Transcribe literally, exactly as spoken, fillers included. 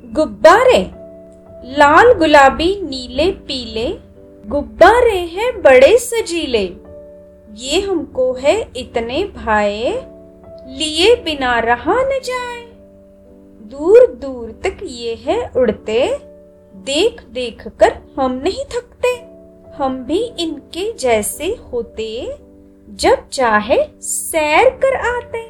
गुब्बारे लाल गुलाबी नीले पीले गुब्बारे हैं बड़े सजीले। ये हमको है इतने भाए लिए बिना रहा न जाए। दूर दूर तक ये है उड़ते देख देख कर हम नहीं थकते। हम भी इनके जैसे होते जब चाहे सैर कर आते।